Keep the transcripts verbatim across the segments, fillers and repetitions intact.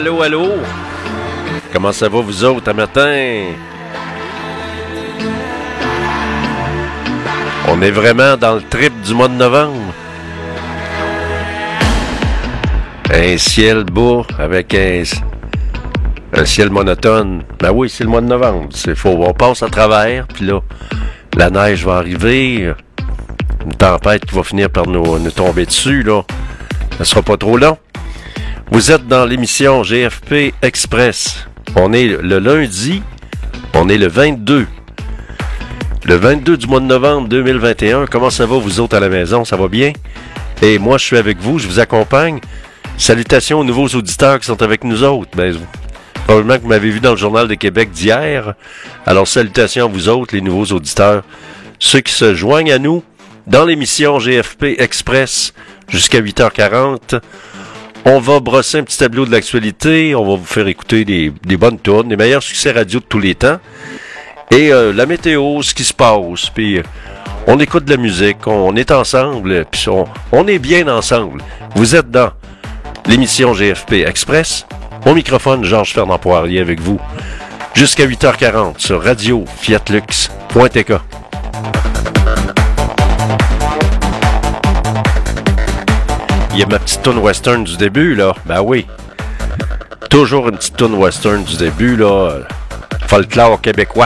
allô, allô? Comment ça va, vous autres, un matin? On est vraiment dans le trip du mois de novembre. Un ciel beau avec un, un ciel monotone. Ben oui, c'est le mois de novembre. C'est faux. On passe à travers, puis là, la neige va arriver. Une tempête qui va finir par nous, nous tomber dessus, là. Ça sera pas trop long. Vous êtes dans l'émission G F P Express. On est le lundi. On est le vingt-deux. Le vingt-deux du mois de novembre deux mille vingt et un. Comment ça va, vous autres à la maison? Ça va bien? Et moi, je suis avec vous. Je vous accompagne. Salutations aux nouveaux auditeurs qui sont avec nous autres. Ben, probablement que vous m'avez vu dans le Journal de Québec d'hier. Alors, salutations à vous autres, les nouveaux auditeurs. Ceux qui se joignent à nous dans l'émission G F P Express jusqu'à huit heures quarante. On va brosser un petit tableau de l'actualité. On va vous faire écouter des, des bonnes tunes, les meilleurs succès radio de tous les temps. Et euh, la météo, ce qui se passe. Puis euh, on écoute de la musique. On est ensemble. Puis on, on est bien ensemble. Vous êtes dans l'émission G F P Express. Au microphone, Georges Fernand Poirier avec vous. Jusqu'à huit heures quarante sur radio fiat lux point t k. Il y a ma petite toune western du début, là. Ben oui. Toujours une petite toune western du début, là. Folklore québécois.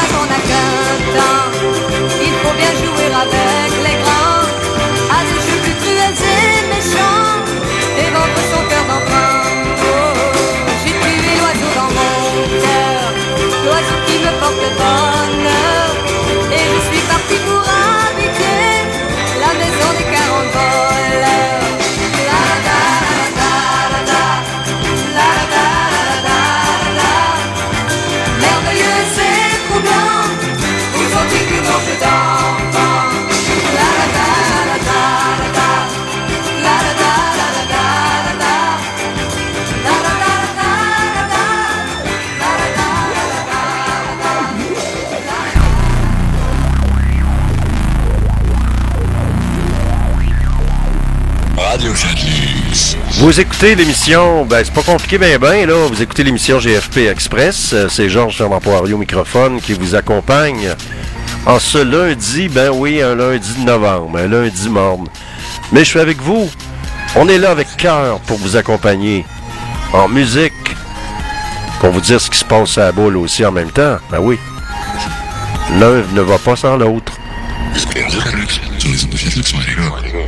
Il faut bien jouer avec les grands, à des jeux plus Vous écoutez l'émission, ben c'est pas compliqué ben ben, là, vous écoutez l'émission G F P Express, c'est Georges Fernand Poirier au microphone qui vous accompagne en ce lundi, ben oui, un lundi de novembre, un lundi morne. Mais je suis avec vous, on est là avec cœur pour vous accompagner en musique, pour vous dire ce qui se passe à la boule aussi en même temps, ben oui, l'un ne va pas sans l'autre. Sur les ondes de Fiat Lux, les gars.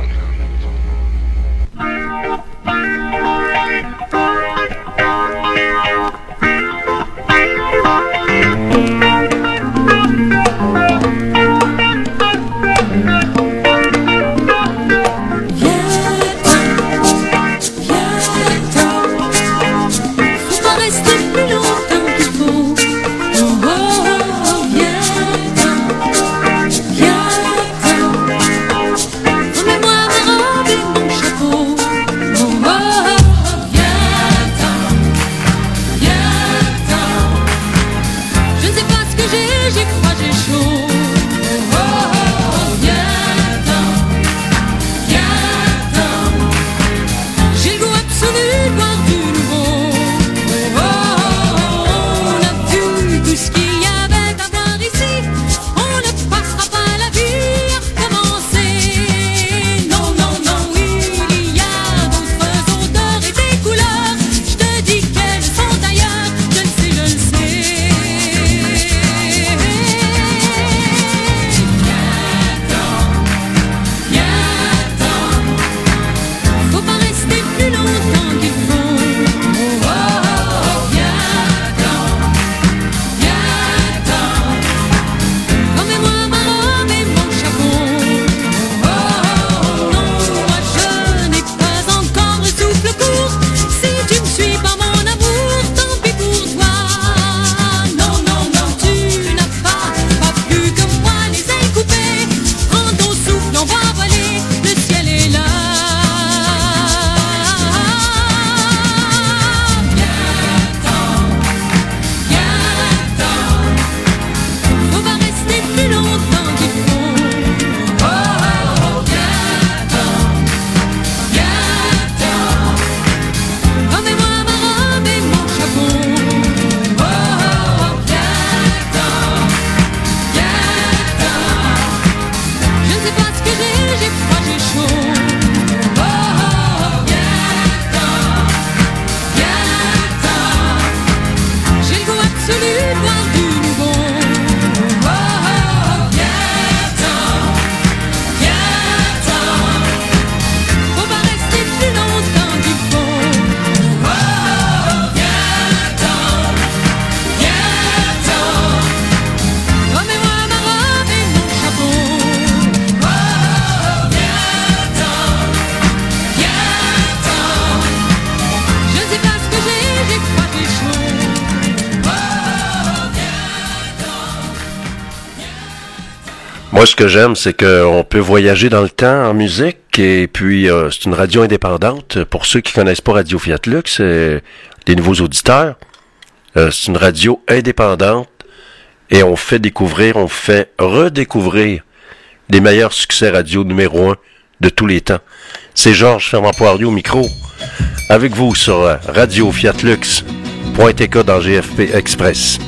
Moi, ce que j'aime, c'est qu'on peut voyager dans le temps en musique, et puis euh, c'est une radio indépendante. Pour ceux qui connaissent pas Radio Fiat Lux, euh, des nouveaux auditeurs, euh, c'est une radio indépendante, et on fait découvrir, on fait redécouvrir les meilleurs succès radio numéro un de tous les temps. C'est Georges Fernand Poirier au micro, avec vous sur euh, Radio Fiat Lux, point T K dans G F P Express.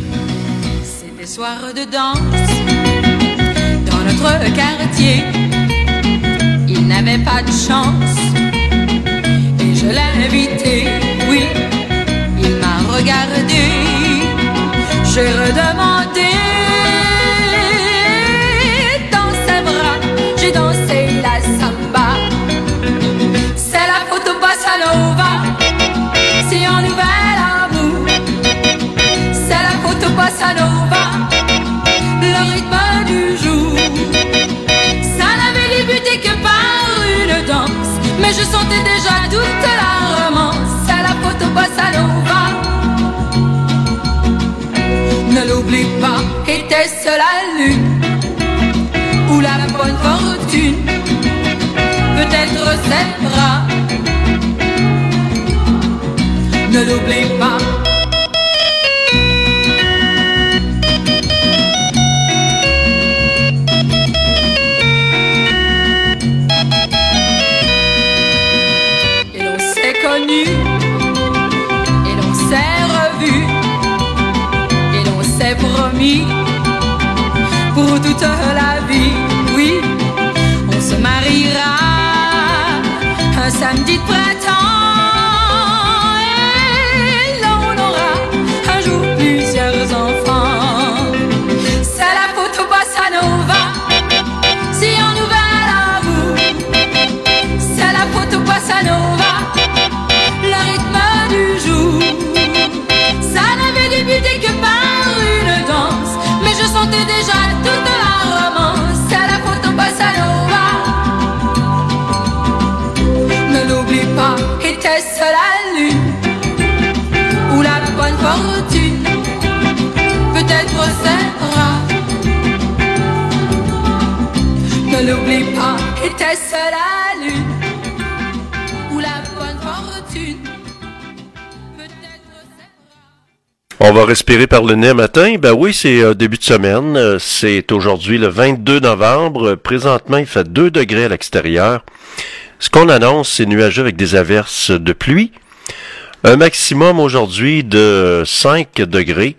C'est des soirs de danse notre quartier, il n'avait pas de chance et je l'ai invité, oui, il m'a regardé, j'ai redemandé, dans ses bras, j'ai dansé la samba, c'est la photo bossa nova, c'est un nouvel amour, c'est la photo bossa nova, le rythme du jour. Que par une danse, mais je sentais déjà toute la romance. C'est la photo bossa nova. Ne l'oublie pas, était-ce la lune ou la bonne fortune? Peut-être ses bras. Ne l'oublie pas. promis pour toute la vie. Oui, on se mariera un samedi de printemps et l'on aura un jour plusieurs enfants. C'est la photo bossa nova, si en nouvel amour. C'est la photo bossa nova, le rythme du jour. Ça n'avait débuté que par une danse, mais je sentais déjà toute la romance. C'est la photo bossa nova. Ne l'oublie pas, était-ce la lune ou la bonne fortune? Peut-être c'est rare. Ne l'oublie pas, était-ce la lune ou la bonne fortune? Peut-être c'est rare. On va respirer par le nez matin. Ben oui, c'est euh, début de semaine. Euh, c'est aujourd'hui le vingt-deux novembre. Euh, Présentement, il fait deux degrés à l'extérieur. Ce qu'on annonce, c'est nuageux avec des averses de pluie. Un maximum aujourd'hui de cinq degrés.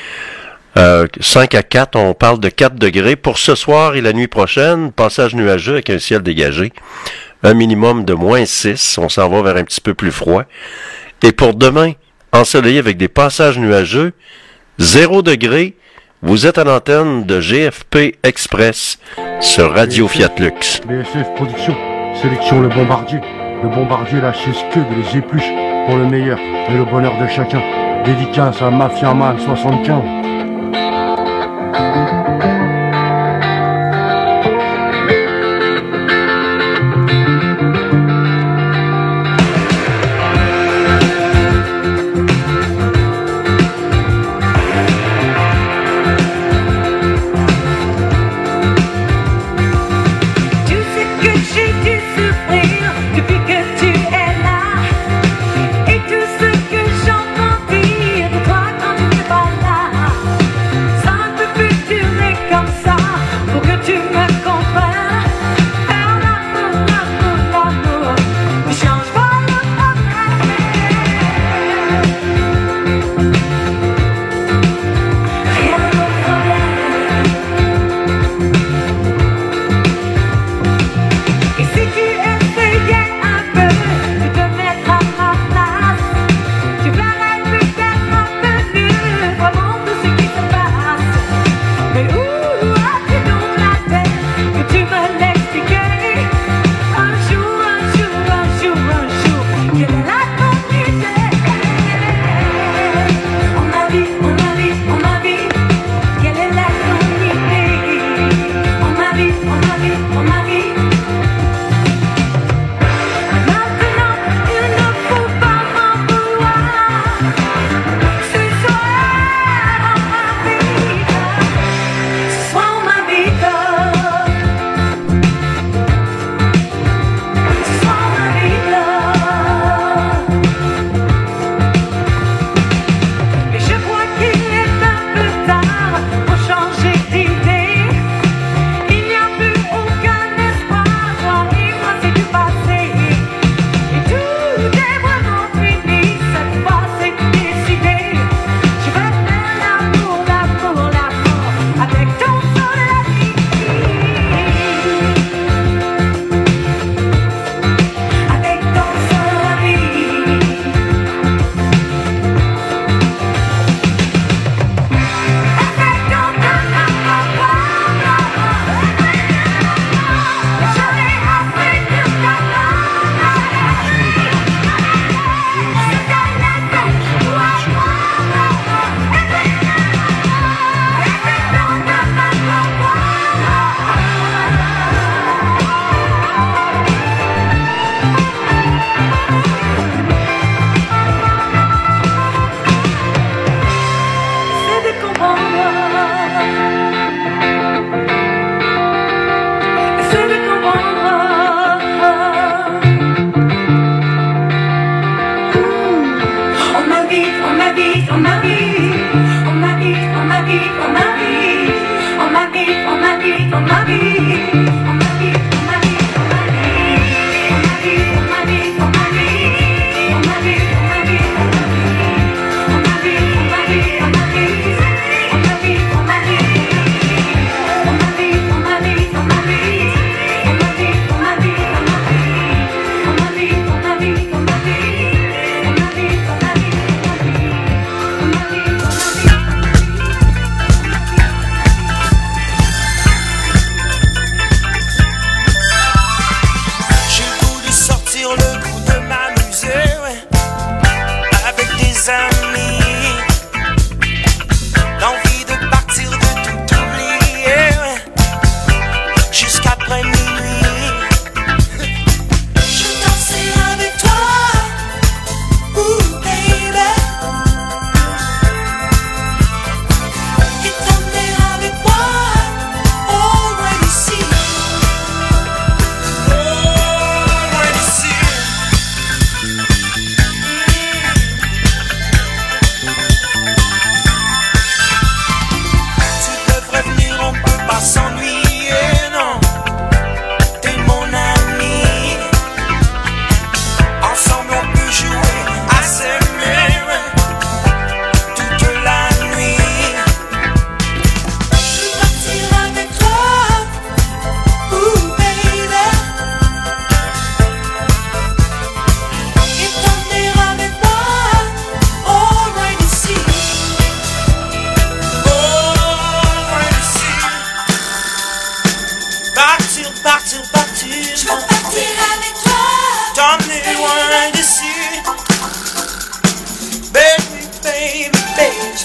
Euh, cinq à quatre, on parle de quatre degrés. Pour ce soir et la nuit prochaine, passage nuageux avec un ciel dégagé. Un minimum de moins six. On s'en va vers un petit peu plus froid. Et pour demain, ensoleillé avec des passages nuageux, zéro degré. Vous êtes à l'antenne de G F P Express sur Radio Fiat Lux. B S F Production, sélection le bombardier. Le bombardier lâche ses queues de les épluches pour le meilleur et le bonheur de chacun. Dédicace à Mafia Man soixante-quinze. On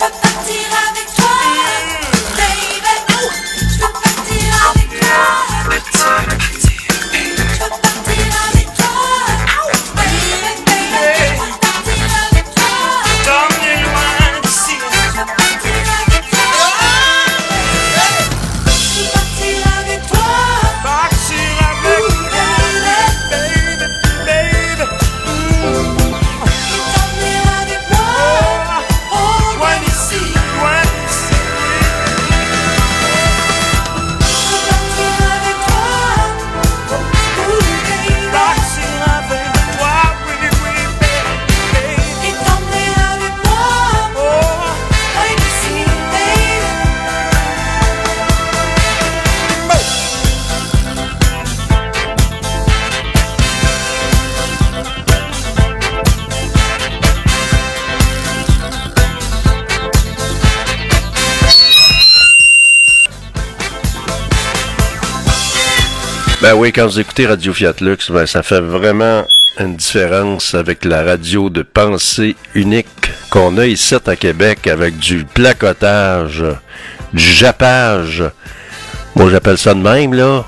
Ben oui, quand vous écoutez Radio Fiat Lux, ben ça fait vraiment une différence avec la radio de pensée unique qu'on a ici à Québec avec du placotage, du jappage. Moi, j'appelle ça de même, là.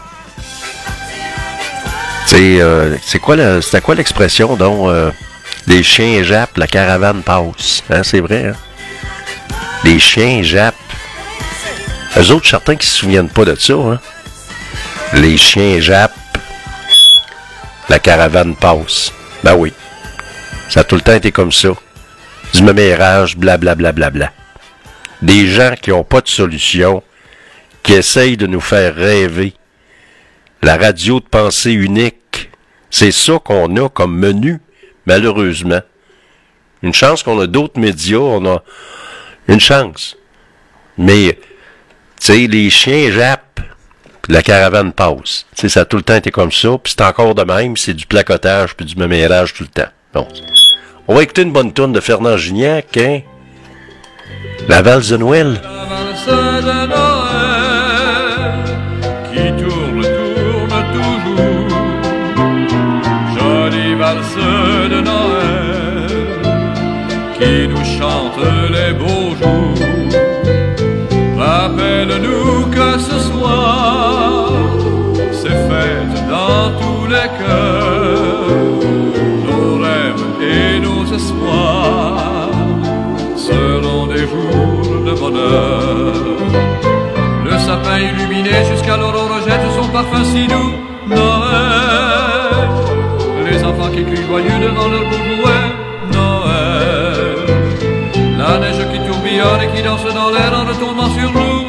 C'est euh, c'est quoi la, c'était quoi l'expression, donc, euh, les chiens jappent, la caravane passe. Hein, c'est vrai, hein? Les chiens jappent. Eux autres, certains qui se souviennent pas de ça, hein? Les chiens jappent, la caravane passe. Ben oui, ça a tout le temps été comme ça. Du mémérage, blablabla. Bla, bla, bla. Des gens qui n'ont pas de solution, qui essayent de nous faire rêver. La radio de pensée unique, c'est ça qu'on a comme menu, malheureusement. Une chance qu'on a d'autres médias, on a une chance. Mais, tu sais, les chiens jappent. Puis la caravane passe. Tu sais, ça a tout le temps été comme ça, puis c'est encore de même, c'est du placotage puis du mémérage tout le temps. Bon. On va écouter une bonne tourne de Fernand Gignac, hein? La valse de Noël. La valse de Noël qui tourne, tourne toujours. Jolie valse de Noël qui nous chante les beaux jours. Rappelle-nous que ce soir, c'est fête dans tous les cœurs. Nos rêves et nos espoirs seront des jours de bonheur. Le sapin illuminé jusqu'à l'aurore jette son parfum si doux. Noël, les enfants qui crient joyeux devant leur beau jouet. Noël, la neige qui tourbillonne et qui danse dans l'air en retombant sur nous.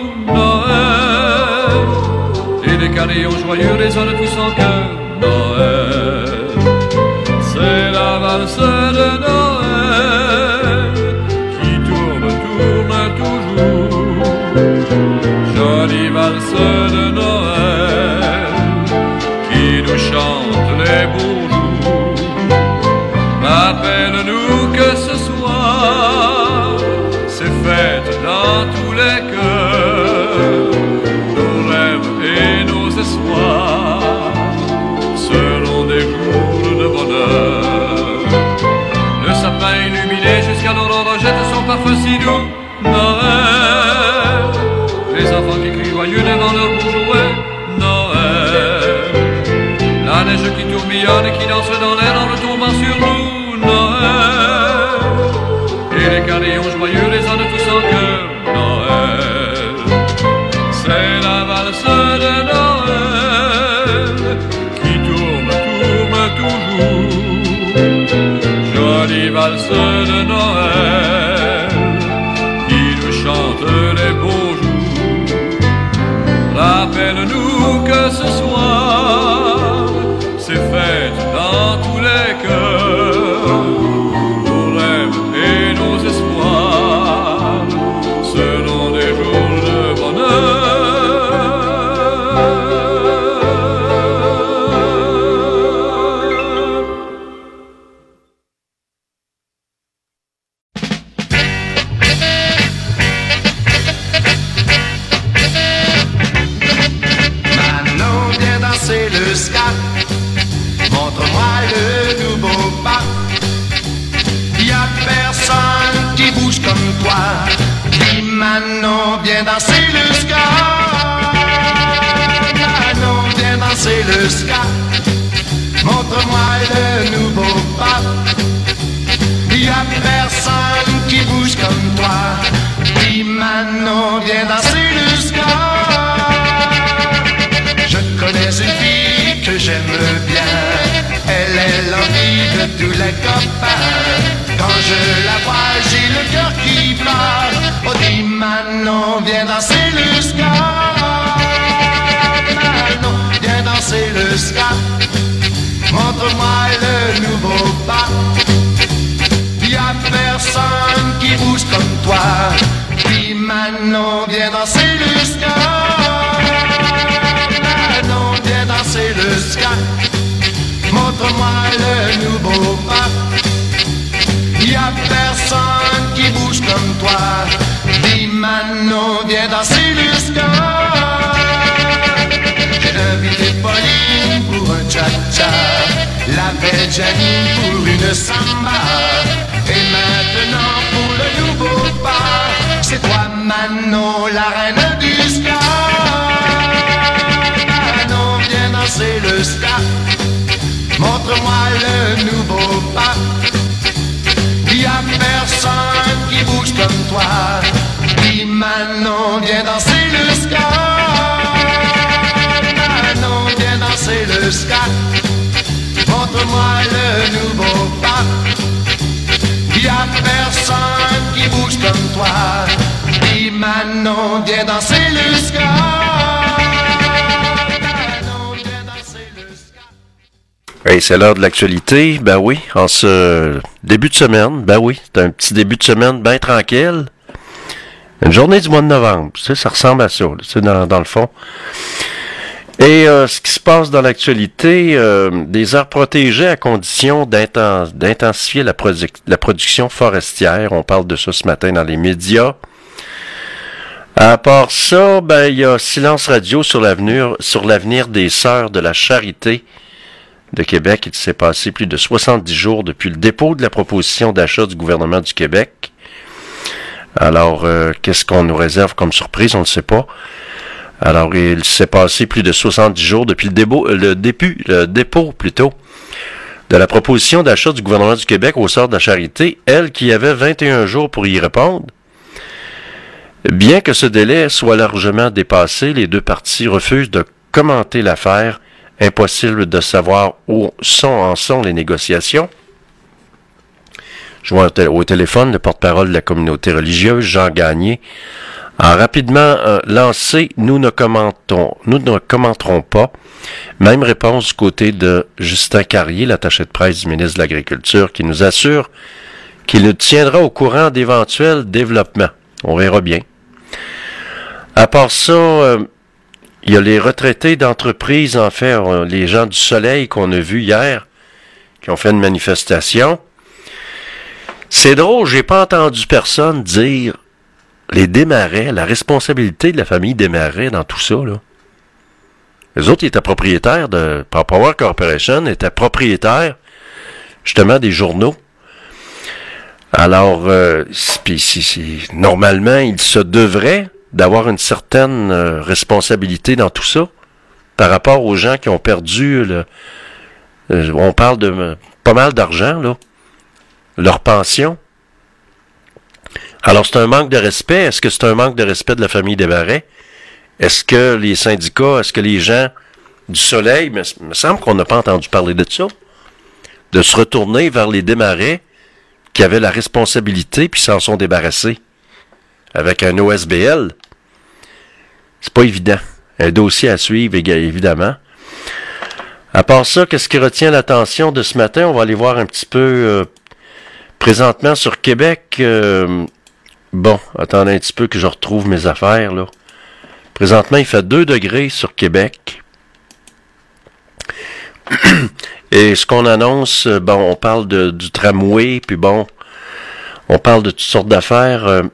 Noël, et les carillons joyeux résonnent tous en chœur. Noël, c'est la valse de Noël qui tourne, tourne toujours. Jolie valse de Noël qui nous chante les beaux jours. Rappelle-nous que ce soir, c'est fête dans tous les cœurs. Nos rêves et nos espoirs seront des jours de bonheur. Le sapin illuminé jusqu'à l'aurore jette son parfum si doux. Noël, les enfants qui crient joyeux devant leur beau jouet. Noël, la neige qui tourbillonne et qui danse dans l'air en retombant sur nous. Noël, et les carillons joyeux résonnent tous en chœur. Noël, c'est la valse de Noël qui tourne, tourne toujours. Jolie valse de Noël qui nous chante les beaux jours. Rappelle-nous que ce soir, c'est fête dans tous les cœurs. Nos rêves et nos espoirs copains. Quand je la vois, j'ai le cœur qui bat. Oh, dis Manon, viens danser le ska. Manon, viens danser le ska. Montre-moi le nouveau pas. Y'a personne qui bouge comme toi. Dis Manon, viens danser le ska. Manon, viens danser le ska. Montre-moi le nouveau pas. Y'a personne qui bouge comme toi. Dis Manon, viens danser le ska. J'ai invité Pauline pour un cha-cha, la belle Janine pour une samba. Et maintenant pour le nouveau pas, c'est toi Manon, la reine du ska. Manon, viens danser le ska. Montre-moi le nouveau pas. Y'a personne qui bouge comme toi. Dis Manon, viens danser le ska. Manon, viens danser le ska. Montre-moi le nouveau pas. Y'a personne qui bouge comme toi. Dis Manon, viens danser le ska. Manon, viens danser le ska. Hey, c'est l'heure de l'actualité. Ben oui, en ce début de semaine, ben oui, c'est un petit début de semaine bien tranquille. Une journée du mois de novembre, tu sais, ça ressemble à ça, tu sais, dans, dans le fond. Et euh, ce qui se passe dans l'actualité, euh, des aires protégées à condition d'inten- d'intensifier la, produ- la production forestière. On parle de ça ce matin dans les médias. À part ça, ben il y a silence radio sur l'avenir, sur l'avenir des Sœurs de la Charité de Québec. Il s'est passé plus de soixante-dix jours depuis le dépôt de la proposition d'achat du gouvernement du Québec. Alors, euh, qu'est-ce qu'on nous réserve comme surprise? On ne sait pas. Alors, il s'est passé plus de soixante-dix jours depuis le, débo, le, début, le dépôt plutôt, de la proposition d'achat du gouvernement du Québec aux Sœurs de la Charité, elle qui avait vingt et un jours pour y répondre. Bien que ce délai soit largement dépassé, les deux parties refusent de commenter l'affaire. Impossible de savoir où sont, en sont les négociations. Je vois au téléphone le porte-parole de la communauté religieuse, Jean Gagné, a rapidement euh, lancé « Nous ne commentons, nous ne commenterons pas ». Même réponse du côté de Justin Carrier, l'attaché de presse du ministre de l'Agriculture, qui nous assure qu'il nous tiendra au courant d'éventuels développements. On verra bien. À part ça, euh, il y a les retraités d'entreprise, en fait, euh, les gens du Soleil qu'on a vus hier, qui ont fait une manifestation. C'est drôle, j'ai pas entendu personne dire les Desmarais, la responsabilité de la famille Desmarais dans tout ça, là. Les autres, ils étaient propriétaires de Power Corporation, étaient propriétaires, justement, des journaux. Alors, euh, pis, si, si, normalement, il se devrait d'avoir une certaine euh, responsabilité dans tout ça, par rapport aux gens qui ont perdu, le, euh, on parle de euh, pas mal d'argent, là, leur pension. Alors, c'est un manque de respect. Est-ce que c'est un manque de respect de la famille Desmarais? Est-ce que les syndicats, est-ce que les gens du Soleil, mais il me semble qu'on n'a pas entendu parler de ça, de se retourner vers les Desmarais qui avaient la responsabilité puis s'en sont débarrassés avec un O S B L. C'est pas évident. Un dossier à suivre, évidemment. À part ça, qu'est-ce qui retient l'attention de ce matin? On va aller voir un petit peu euh, présentement sur Québec. Euh, bon, attendez un petit peu que je retrouve mes affaires, là. Présentement, il fait deux degrés sur Québec. Et ce qu'on annonce, bon, on parle de, du tramway, puis bon, on parle de toutes sortes d'affaires. Euh,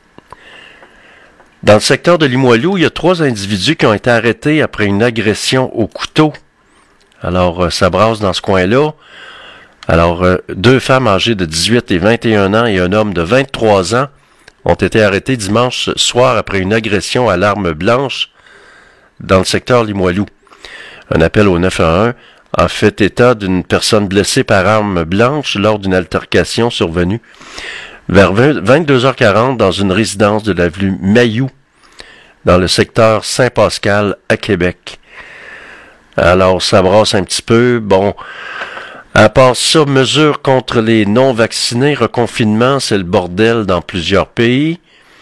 Dans le secteur de Limoilou, il y a trois individus qui ont été arrêtés après une agression au couteau. Alors, euh, ça brasse dans ce coin-là. Alors, euh, deux femmes âgées de dix-huit et vingt et un ans et un homme de vingt-trois ans ont été arrêtés dimanche soir après une agression à l'arme blanche dans le secteur Limoilou. Un appel au neuf un un a fait état d'une personne blessée par arme blanche lors d'une altercation survenue vers vingt-deux heures quarante dans une résidence de l'avenue Mailloux, dans le secteur Saint-Pascal à Québec. Alors, ça brasse un petit peu. Bon, À part ça, mesures contre les non-vaccinés, reconfinement, c'est le bordel dans plusieurs pays.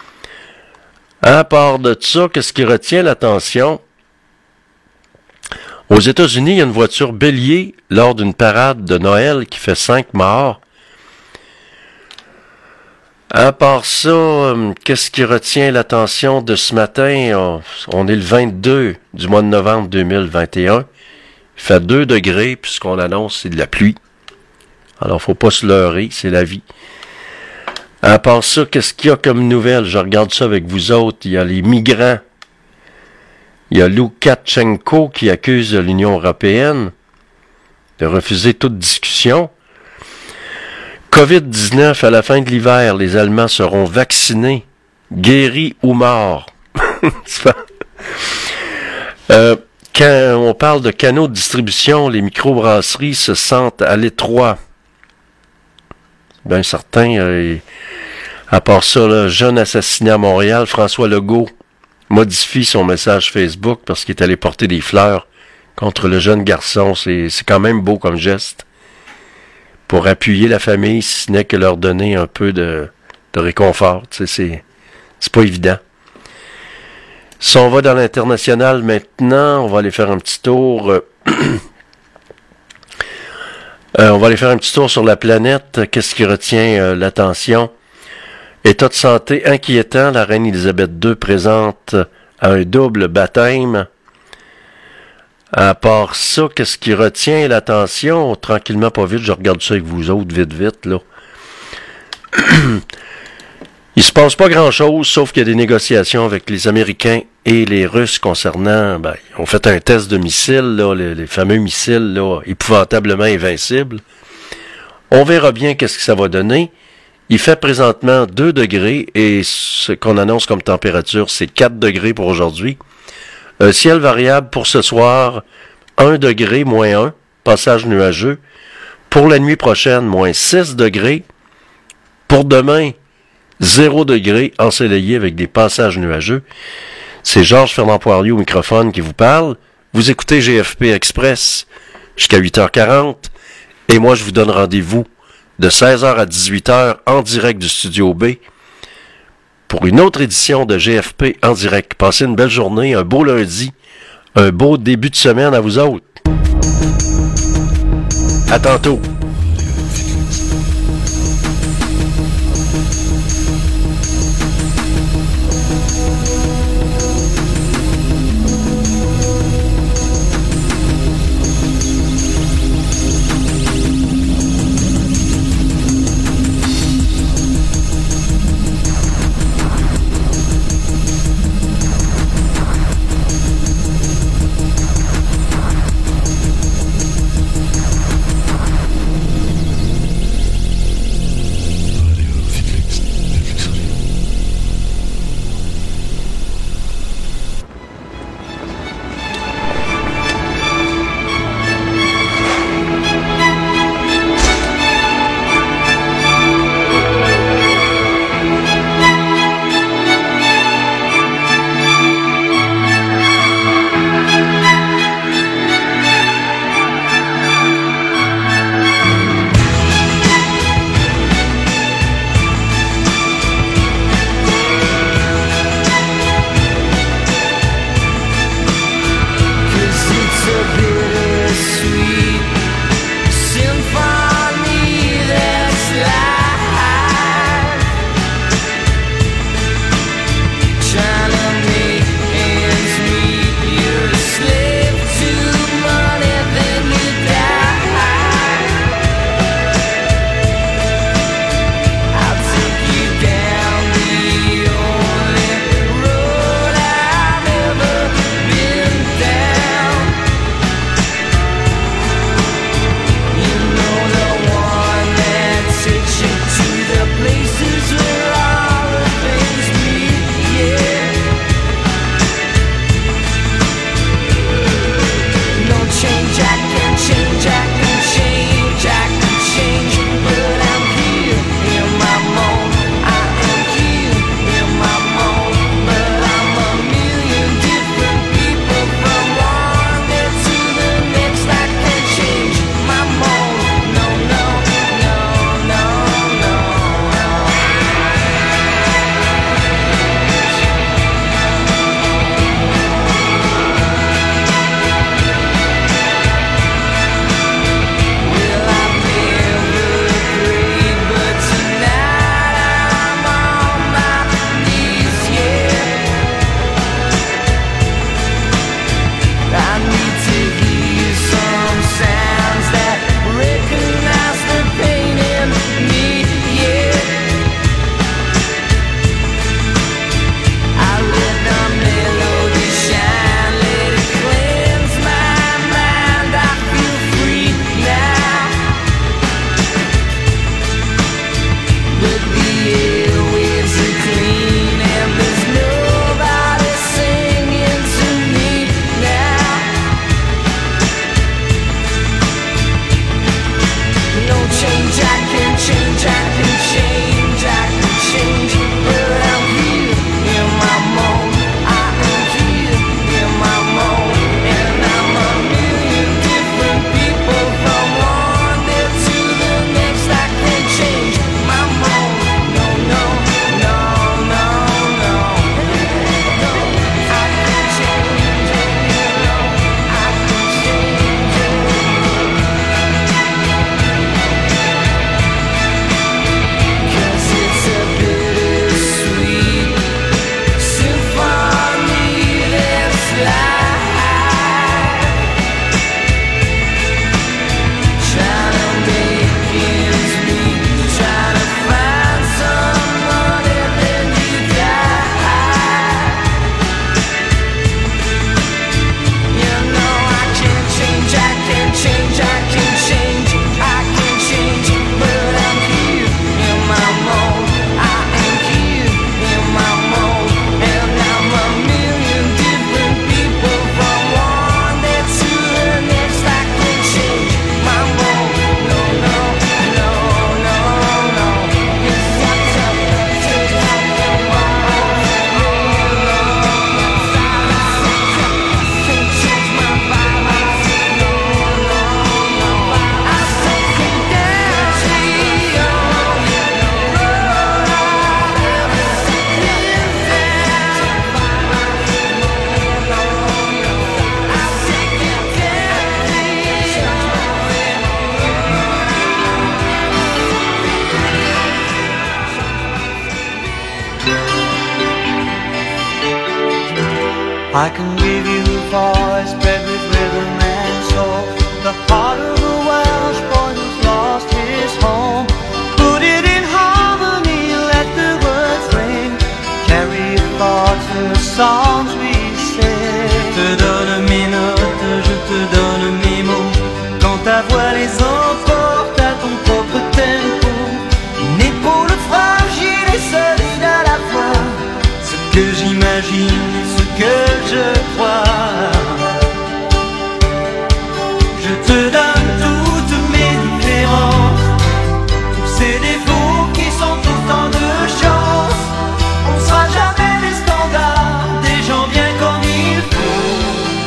À part de ça, qu'est-ce qui retient l'attention? Aux États-Unis, il y a une voiture bélier lors d'une parade de Noël qui fait cinq morts. À part ça, euh, qu'est-ce qui retient l'attention de ce matin? On, on est le vingt-deux du mois de novembre deux mille vingt et un. Il fait deux degrés, puis ce qu'on annonce, c'est de la pluie. Alors, faut pas se leurrer, c'est la vie. À part ça, qu'est-ce qu'il y a comme nouvelle? Je regarde ça avec vous autres. Il y a les migrants. Il y a Loukachenko qui accuse l'Union européenne de refuser toute discussion. covid dix-neuf, à la fin de l'hiver, les Allemands seront vaccinés, guéris ou morts. euh, quand on parle de canaux de distribution, les microbrasseries se sentent à l'étroit. Bien certain, euh, à part ça, là, jeune assassiné à Montréal, François Legault modifie son message Facebook parce qu'il est allé porter des fleurs contre le jeune garçon. C'est, c'est quand même beau comme geste. Pour appuyer la famille, si ce n'est que leur donner un peu de, de réconfort. Tu sais, c'est, c'est pas évident. Si on va dans l'international maintenant, on va aller faire un petit tour. Euh, euh, on va aller faire un petit tour sur la planète. Qu'est-ce qui retient euh, l'attention? État de santé inquiétant. La reine Élisabeth deux présente un double baptême. À part ça, qu'est-ce qui retient l'attention? Tranquillement, pas vite, je regarde ça avec vous autres, vite, vite, là. Il se passe pas grand-chose, sauf qu'il y a des négociations avec les Américains et les Russes concernant, ben, ils ont fait un test de missiles, là, les, les fameux missiles, là, épouvantablement invincibles. On verra bien qu'est-ce que ça va donner. Il fait présentement deux degrés, et ce qu'on annonce comme température, c'est quatre degrés pour aujourd'hui. Un ciel variable pour ce soir, un degré, moins un, passage nuageux. Pour la nuit prochaine, moins six degrés. Pour demain, zéro degré, ensoleillé avec des passages nuageux. C'est Georges Fernand Poirier au microphone qui vous parle. Vous écoutez G F P Express jusqu'à huit heures quarante. Et moi, je vous donne rendez-vous de seize heures à dix-huit heures en direct du Studio B pour une autre édition de G F P en direct. Passez une belle journée, un beau lundi, un beau début de semaine à vous autres. À tantôt. I can give you a voice bred with rhythm and soul, the heart of a Welsh boy who's lost his home. Put it in harmony, let the words ring, carry your thoughts, the songs we sing. Je te donne mes notes, je te donne mes mots, quand ta voix les emporte à ton propre tempo. Une épaule fragile et solide à la fois, ce que j'imagine, ce que je crois. Je te donne toutes mes différences, tous ces défauts qui sont autant de chance. On sera jamais les standards des gens bien comme il faut.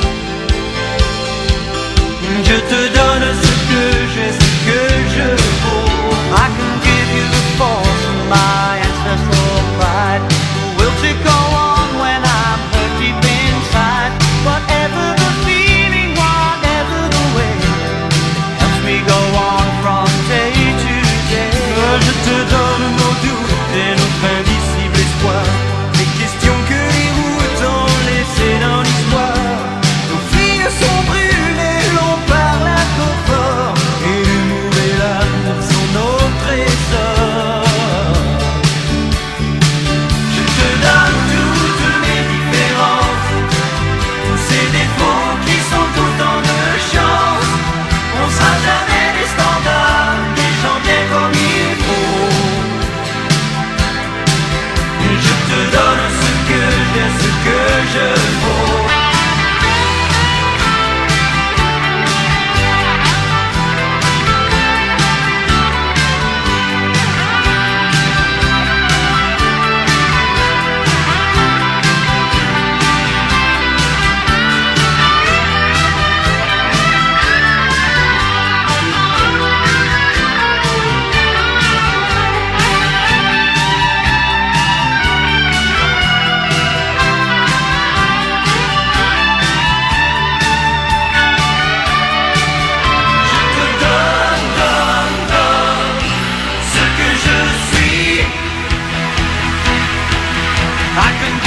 Je te donne ce que j'ai, ce que je vaux. I can give you the force of my ancestral pride, the will to go on when I'm hurt deep inside. Whatever the feeling, whatever the way, helps me go on from day to day. Je te donne nos doutes et notre indicible espoir, les questions que les routes ont laissées dans l'histoire. Nos filles sont brûlées, l'on parle à confort, et l'humour et l'amour sont nos trésors. Je te donne toutes mes différences, tous ces défauts qui sont autant de chance. On sera jamais les standards des gens bien comme il faut. Je te donne ce que j'ai, ce que je vaux. I can